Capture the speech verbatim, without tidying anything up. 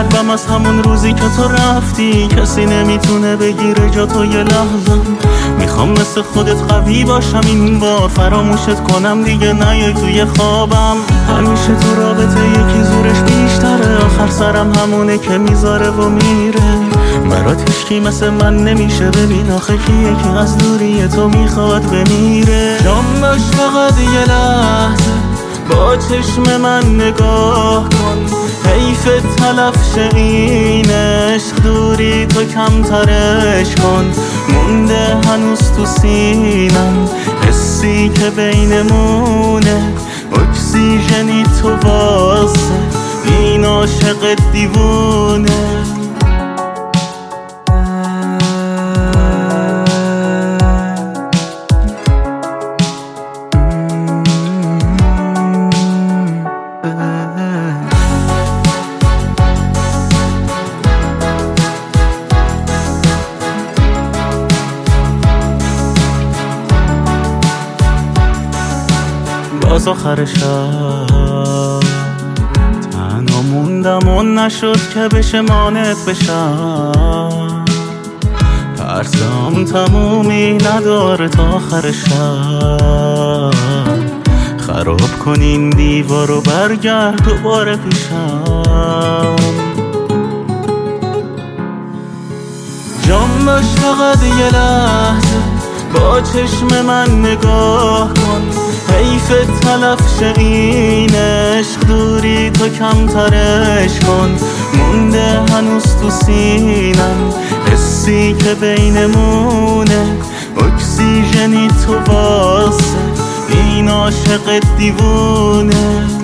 قلبم از همون روزی که تو رفتی کسی نمیتونه بگیره جا تو یه لحظه. میخوام مثل خودت قوی باشم این بار، فراموشت کنم دیگه نیای توی خوابم. همیشه تو رابطه یکی زورش بیشتره، آخر سرم همونه که میذاره و میره. برات هیچکی مثل من نمیشه، ببین آخه کیه که از دوری تو میخواد بمیره. جام باش فقط یه لحظه با چشم من نگاه کن، حیف تلف شه این عشق، دوری تو کمترش کن. مونده هنوز تو سینم حسی که بینمونه، اکسیژنی تو واسه این عاشق دیوونه. باز آخر شب تنها موندم و نشد که بشه مانت بشم. ترسم تمومی نداره تا آخر شب، خراب کنین دیوار و برگرد دوباره پیشم. جام باش فقط یه لحظه با چشم من نگاه کن، حیف تلف شه این عشق، دوری تو کمترش کن. مونده هنوز تو سینم حسی که بینمونه، اکسیژنی تو واسه این عاشق دیوونه.